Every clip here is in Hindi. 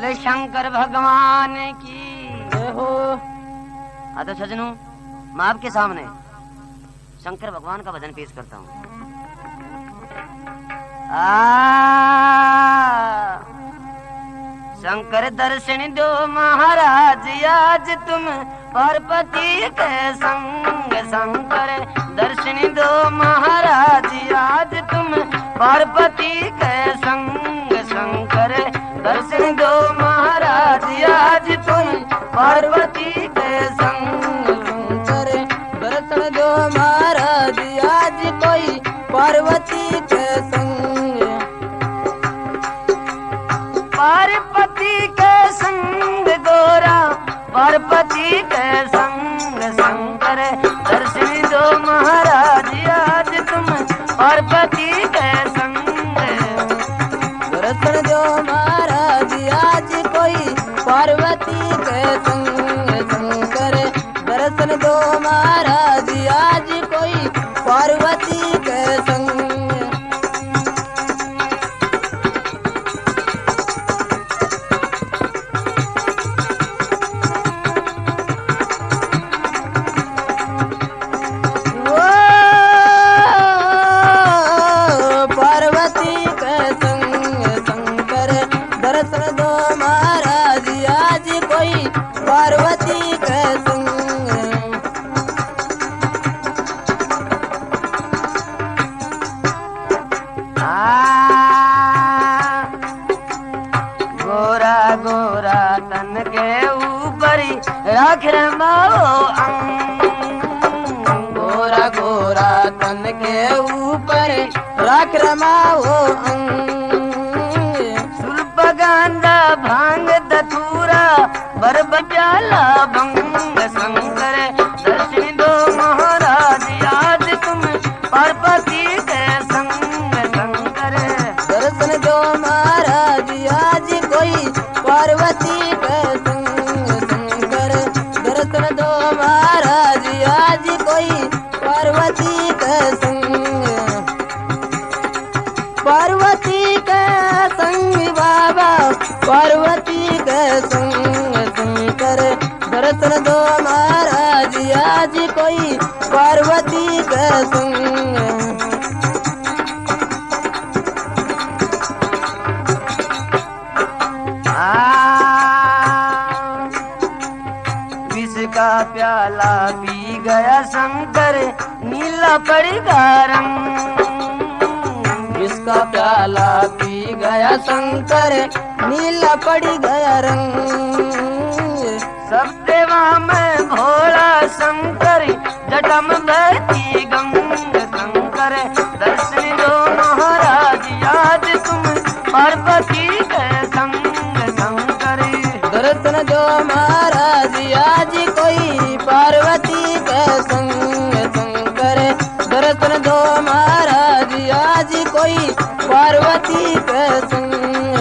बोले शंकर भगवान की हो। हाँ तो सजनों, मैं आपके सामने शंकर भगवान का भजन पेश करता हूँ। शंकर दर्शन दो महाराज आज तुम पार्वती के संग। शंकर दर्शन दो महाराज आज तुम पार्वती के संग। शंकर दर्शन दो महाराज आज तुम पार्वती के संग। शंकर दर्शन दो महाराज आज कोई पार्वती के संग। पार्वती के संग गोरा पार्वती के संग। शंकर दर्शन दो महाराज आज तुम पार्वती के संग। दर्शन दो महाराज आज कोई पार्वती के संग। शंकर दर्शन दो महाराज आज कोई पार्वती के संग। गोरा गोरा तन के ऊपर राख रमाओ अंग। गोरा गोरा तन के ऊपर राख रमाओ अंग। सुल्प गांधा भांग धतूरा बरब प्याला भंग। शंकर दर्शन दो महाराज आज तुम पार्वती के संग। शंकर दर्शन दो महाराज आज कोई पार्वती के संग। शंकर दर्शन दो महाराज आज कोई पार्वती के संग। पार्वती के संग बाबा पार्वती के संग। शंकर दर्शन दो महाराज आज कोई पार्वती के संग। विष का प्याला पी गया शंकर नीला पड़ गया रंग। इसका प्याला पी गया शंकर नीला पड़ गया रंग। सब देवा में भोला शंकर जटम बहती गंग। शंकर दर्शन दो महाराज आज तुम पार्वती के संग। शंकर दर्शन दो महाराज आज कोई पार्वती के संग। शंकर दर्शन दो महाराज आज कोई पार्वती के संग।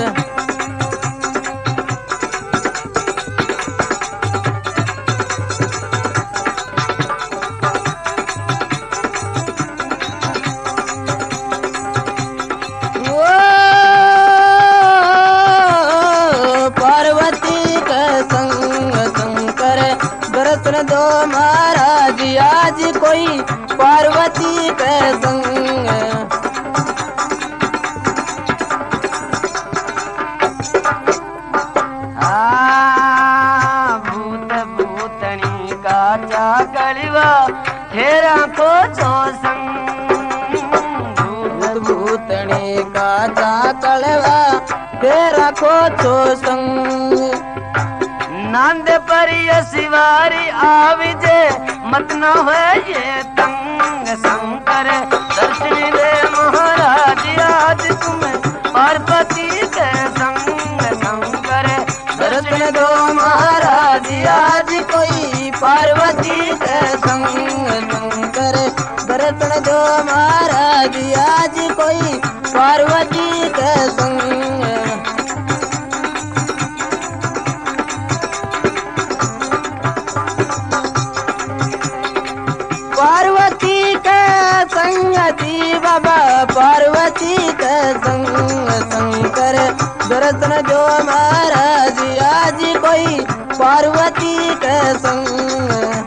पार्वती के संग। शंकर दर्शन दो महाराज आज कोई पार्वती के संग। भूत भूतनी का चाकड़वा फेरा को चो संग। भूत भूतनी का चाकड़वा तेरा को तो संग। नांद पर शिवारी आविजे मत न हो ये तंग। शंकर दर्शन दे महाराज आज तुम पार्वती के संग। शंकर दर्शन दो महाराज आज कोई पार्वती के संग। शंकर दर्शन दो महाराज आज कोई पार्वती के संग। पार्वती के संगति बाबा पार्वती के संग। शंकर दर्शन जो महाराज संग।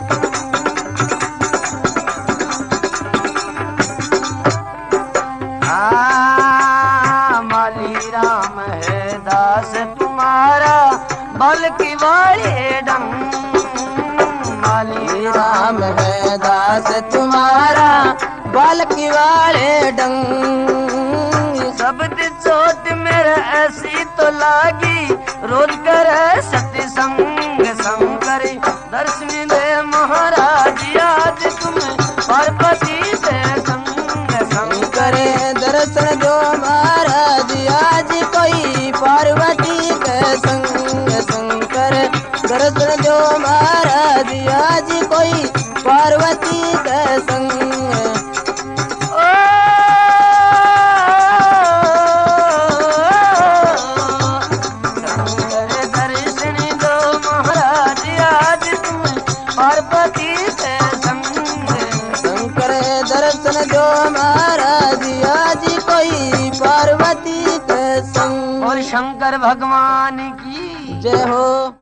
माली राम है दास तुम्हारा बल की वाले डंग। माली राम है दास तुम्हारा बाल की वाले डंग। शब्द चोट मेरे ऐसी तो लागी रोज करे सत्संग शंकर दर्शन दे महाराज आज तुम्हें पार्वती से संग शंकर। दर्शन दो महाराज आज कोई पार्वती के संग शंकर। दर्शन दो महाराज आज कोई पार्वती के संग। पार्वती से संग शंकर दर्शन दो महाराज आज कोई पार्वती के संग। और शंकर भगवान की जय हो।